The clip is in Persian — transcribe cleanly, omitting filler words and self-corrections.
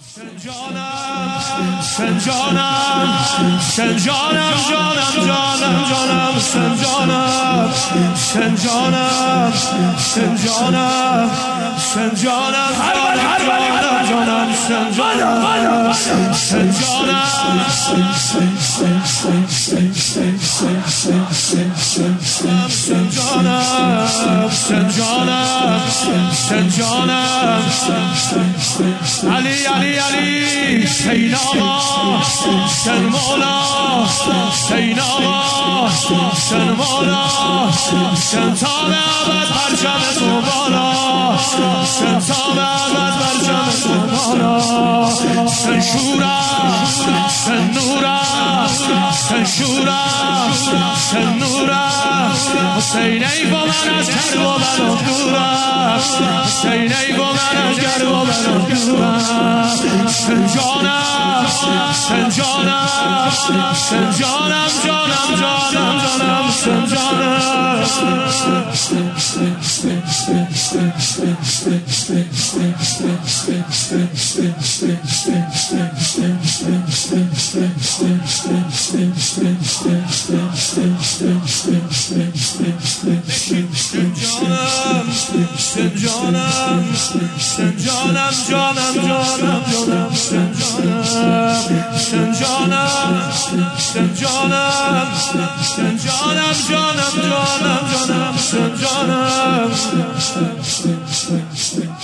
علی علی علی حسین آقا حسین مولا حسین آقا حسین مولا حسین تا به ابد پرچم تو بالا حسین تا به ابد پرچم تو بالا حسین شورا حسین نورا حسین شورا حسین نورا حسین ای با من از کرب و بلا دورا حسین ای با من از کرب و بلا دورا حسین جانم حسین جانم حسین جانم جانم جانم جانم حسین جانم جانم